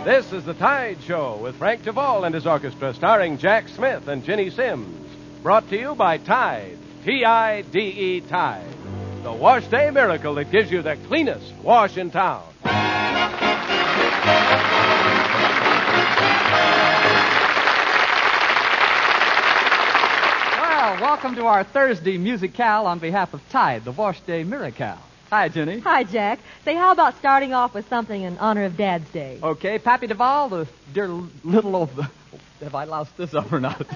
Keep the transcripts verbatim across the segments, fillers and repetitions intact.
This is The Tide Show with Frank Duvall and his orchestra, starring Jack Smith and Ginny Sims. Brought to you by Tide, T I D E Tide. The wash day miracle that gives you the cleanest wash in town. Well, welcome to our Thursday Musicale on behalf of Tide, the wash day miracle. Hi, Jenny. Hi, Jack. Say, how about starting off with something in honor of Dad's Day? Okay, Pappy Duvall, the dear little old... Have I loused this up or not?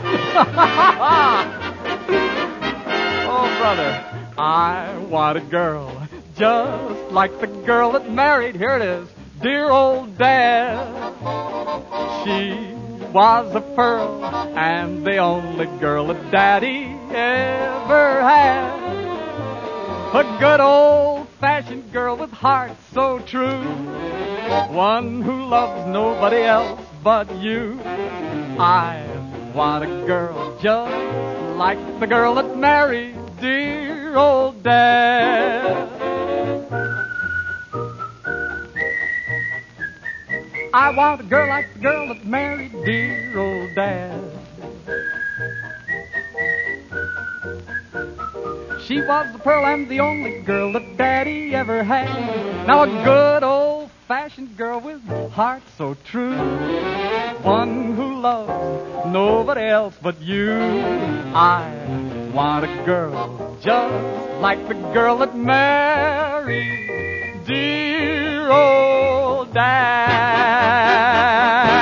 Oh, brother, I want a girl just like the girl that married, here it is, dear old Dad. She was a pearl and the only girl that Daddy ever had. A good old-fashioned girl with heart so true, one who loves nobody else but you. I want a girl just like the girl that married dear old Dad. I want a girl like the girl that married dear old Dad. She was the pearl and the only girl that Daddy ever had. Now a good old-fashioned girl with heart so true, one who loves nobody else but you. I want a girl just like the girl that married dear old Dad.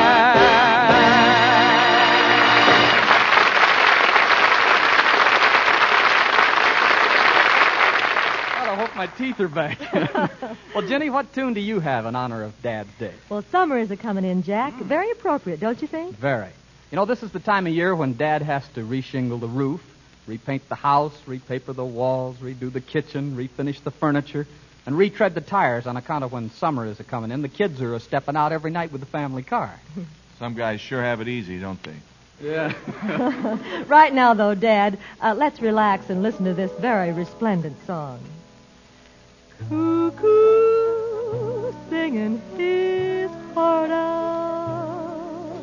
My teeth are back. Well, Jenny, what tune do you have in honor of Dad's Day? Well, summer is a-coming in, Jack. Mm. Very appropriate, don't you think? Very. You know, this is the time of year when Dad has to reshingle the roof, repaint the house, repaper the walls, redo the kitchen, refinish the furniture, and retread the tires on account of when summer is a-coming in. The kids are stepping out every night with the family car. Some guys sure have it easy, don't they? Yeah. Right now, though, Dad, uh, let's relax and listen to this very resplendent song. Cuckoo singing his heart out,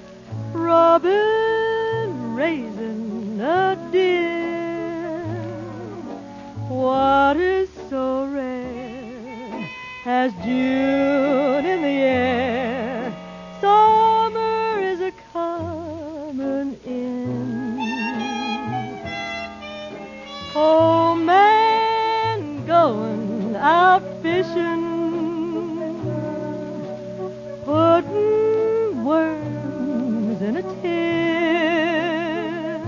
robin raising a deer. What is so rare as June in the air? Summer is a comin' in. Oh, man, going out fishing, putting worms in a tin.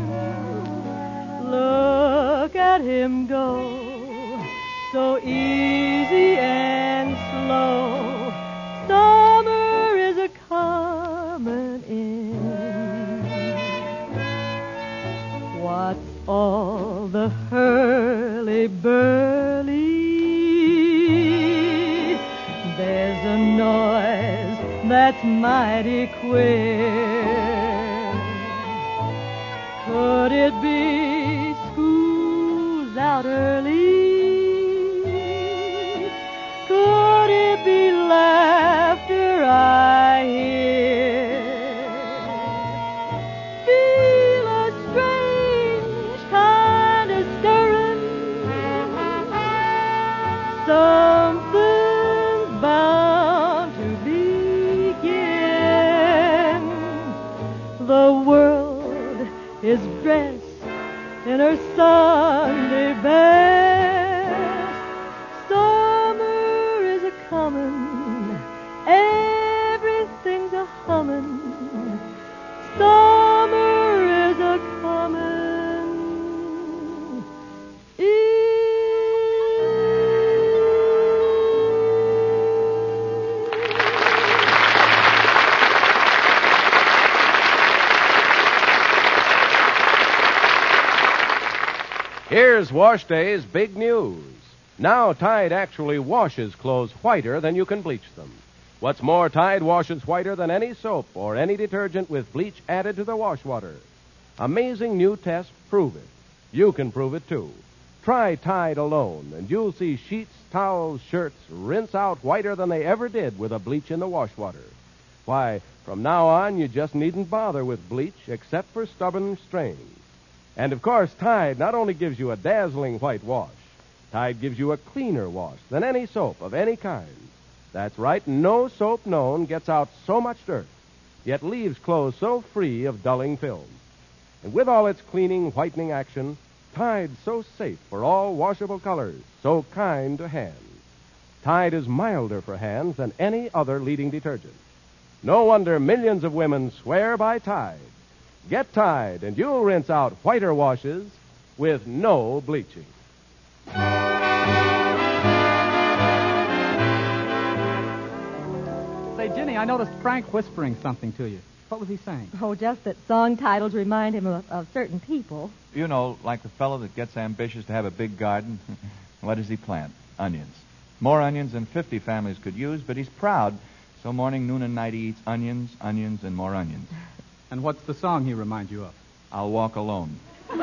Look at him go, so easy and slow. Summer is a comin' in. What's all the hurly-burly? There's a noise that's mighty queer. Could it be school's out early? Could it be laughter I hear? Feel a strange kind of stirring, something bound to begin. The world is dressed in her Sunday best. Summer is a-comin', everything's a-hummin'. Summer is a-comin'. Here's Wash Day's big news. Now Tide actually washes clothes whiter than you can bleach them. What's more, Tide washes whiter than any soap or any detergent with bleach added to the wash water. Amazing new tests prove it. You can prove it, too. Try Tide alone, and you'll see sheets, towels, shirts rinse out whiter than they ever did with a bleach in the wash water. Why, from now on, you just needn't bother with bleach except for stubborn stains. And, of course, Tide not only gives you a dazzling white wash, Tide gives you a cleaner wash than any soap of any kind. That's right, no soap known gets out so much dirt, yet leaves clothes so free of dulling film. And with all its cleaning, whitening action, Tide's so safe for all washable colors, so kind to hands. Tide is milder for hands than any other leading detergent. No wonder millions of women swear by Tide. Get Tide, and you'll rinse out whiter washes with no bleaching. Say, Ginny, I noticed Frank whispering something to you. What was he saying? Oh, just that song titles remind him of, of certain people. You know, like the fellow that gets ambitious to have a big garden. What does he plant? Onions. More onions than fifty families could use, but he's proud. So morning, noon, and night he eats onions, onions, and more onions. And what's the song he reminds you of? I'll walk alone.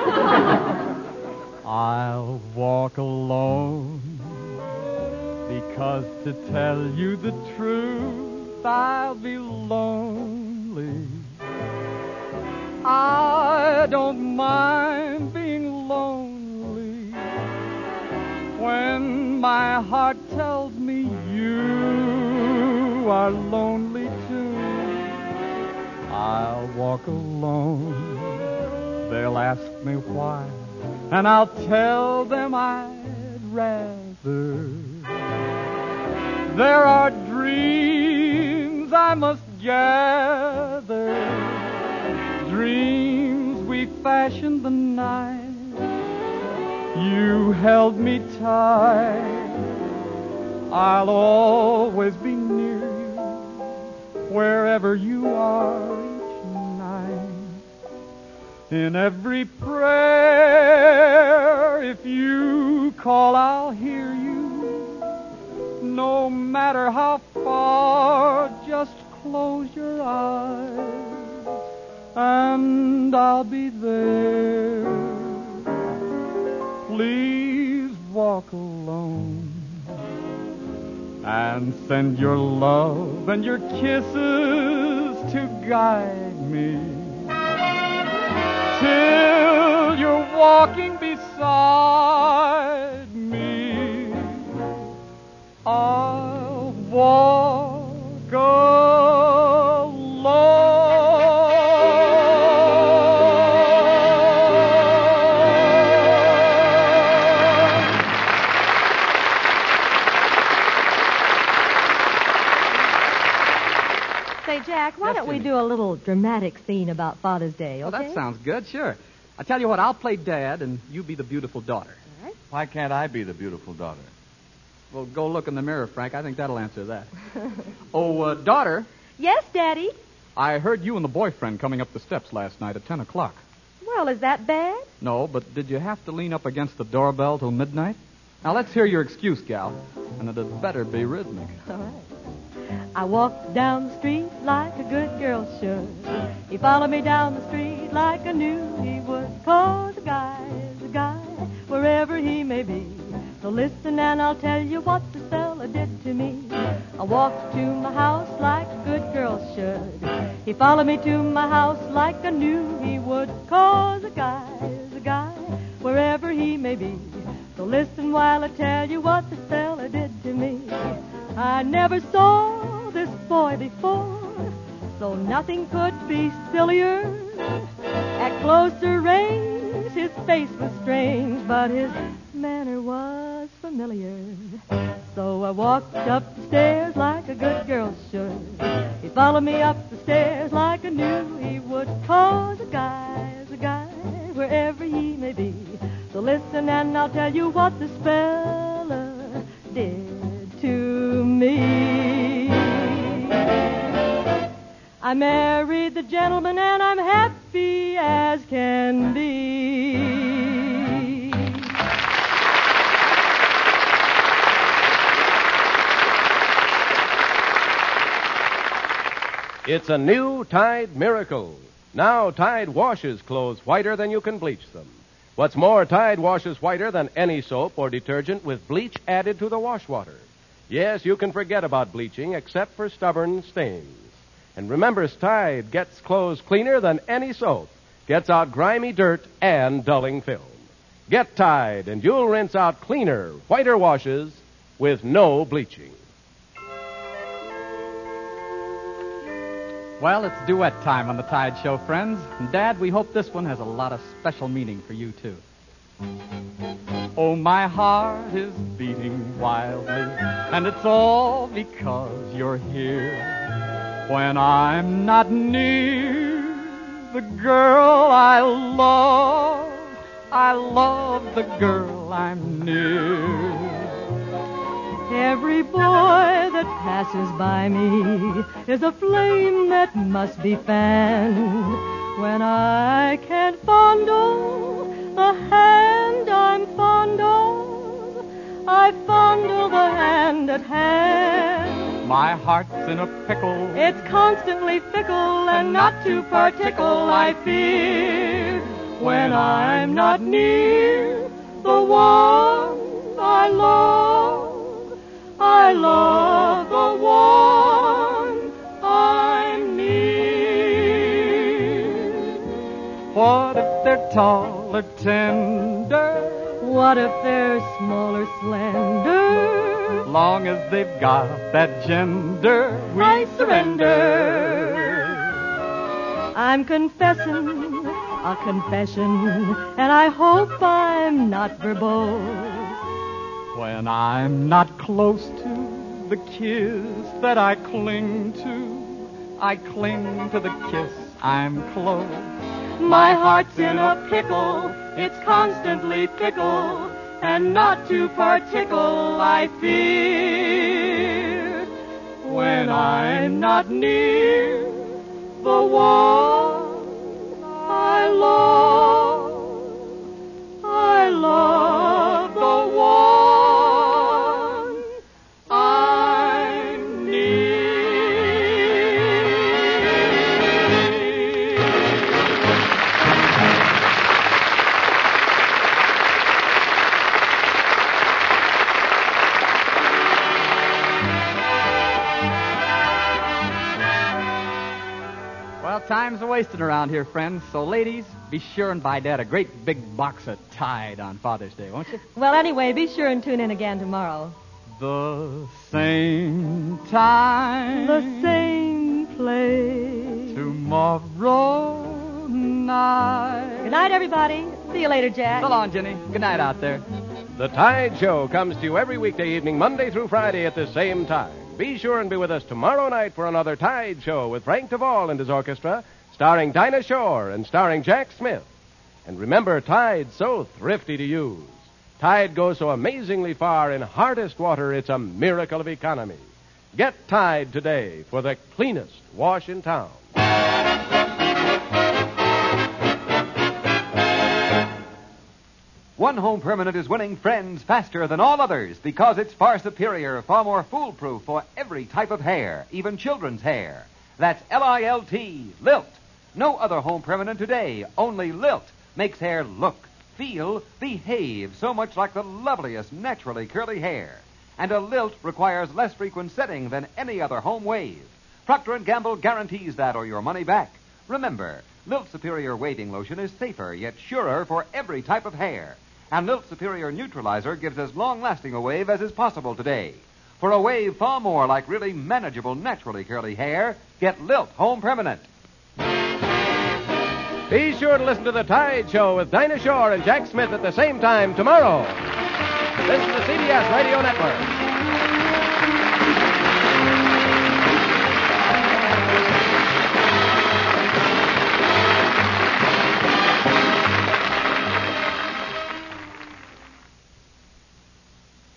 I'll walk alone, because to tell you the truth, I'll be lonely. I don't mind being lonely when my heart tells me you are lonely too. I'll walk alone. They'll ask me why, and I'll tell them I'd rather. There are dreams I must gather, dreams we fashioned the night you held me tight. I'll always be near you, wherever you are each night. In every prayer, if you call, I'll hear you. No matter how far, just close your eyes, and I'll be there. Please walk alone, and send your love and your kisses to guide me till you're walking beside me. I'll walk alone. Say, Jack, why Yes, don't we Jimmy. do a little dramatic scene about Father's Day, okay? Well, that sounds good, sure. I tell you what, I'll play Dad, and you be the beautiful daughter. All right. Why can't I be the beautiful daughter? Well, go look in the mirror, Frank. I think that'll answer that. Oh, uh, daughter, Yes, Daddy. I heard you and the boyfriend coming up the steps last night at ten o'clock. Well, is that bad? No, but did you have to lean up against the doorbell till midnight? Now, let's hear your excuse, gal, and it'd better be rhythmic. All right. I walked down the street like a good girl should. He followed me down the street like I knew he would. 'Cause a guy is a guy, wherever he may be. So listen and I'll tell you what this fella did to me. I walked to my house like a good girl should. He followed me to my house like I knew he would. 'Cause a guy is a guy, wherever he may be. So listen while I tell you what this fella did to me. I never saw this boy before, so nothing could be sillier. At closer range, his face was strange, but his manner was familiar. So I walked up the stairs like a good girl should. He followed me up the stairs like I knew he would. 'Cause a guy is a guy, wherever he may be. So listen and I'll tell you what this fella did to me. I married the gentleman and I'm happy as can be. It's a new Tide Miracle. Now Tide washes clothes whiter than you can bleach them. What's more, Tide washes whiter than any soap or detergent with bleach added to the wash water. Yes, you can forget about bleaching except for stubborn stains. And remember, Tide gets clothes cleaner than any soap. Gets out grimy dirt and dulling film. Get Tide, and you'll rinse out cleaner, whiter washes with no bleaching. Well, it's duet time on the Tide Show, friends. And Dad, we hope this one has a lot of special meaning for you, too. Oh, my heart is beating wildly, and it's all because you're here. When I'm not near the girl I love, I love the girl I'm near. Every boy that passes by me is a flame that must be fanned. When I can't fondle the hand I'm fond of, I fondle the hand at hand. My heart's in a pickle. It's constantly fickle and not to particle, I fear. When I'm not near the one I love, I love the one I'm near. What if they're tall or tender? What if they're small or slender? Long as they've got that gender, we I surrender. I'm confessing a confession, and I hope I'm not verbose. When I'm not close to the kiss that I cling to, I cling to the kiss I'm close. My heart's in a pickle, it's constantly fickle, and not to particle, I fear. When I'm not near the one I love, I love the one I'm near. Well, time's a-wasting around here, friends. So, ladies, be sure and buy Dad a great big box of Tide on Father's Day, won't you? Well, anyway, be sure and tune in again tomorrow. The same time. The same place. Tomorrow night. Good night, everybody. See you later, Jack. So long, Jenny. Good night out there. The Tide Show comes to you every weekday evening, Monday through Friday at the same time. Be sure and be with us tomorrow night for another Tide Show with Frank Duvall and his orchestra, starring Dinah Shore and starring Jack Smith. And remember, Tide's so thrifty to use. Tide goes so amazingly far in hardest water, it's a miracle of economy. Get Tide today for the cleanest wash in town. One Home Permanent is winning friends faster than all others because it's far superior, far more foolproof for every type of hair, even children's hair. That's L I L T, Lilt. No other Home Permanent today, only Lilt, makes hair look, feel, behave so much like the loveliest naturally curly hair. And a Lilt requires less frequent setting than any other home wave. Procter and Gamble guarantees that or your money back. Remember, Lilt Superior Waving Lotion is safer yet surer for every type of hair. And Lilt Superior Neutralizer gives as long-lasting a wave as is possible today. For a wave far more like really manageable, naturally curly hair, get Lilt Home Permanent. Be sure to listen to the Tide Show with Dinah Shore and Jack Smith at the same time tomorrow. This is the C B S Radio Network.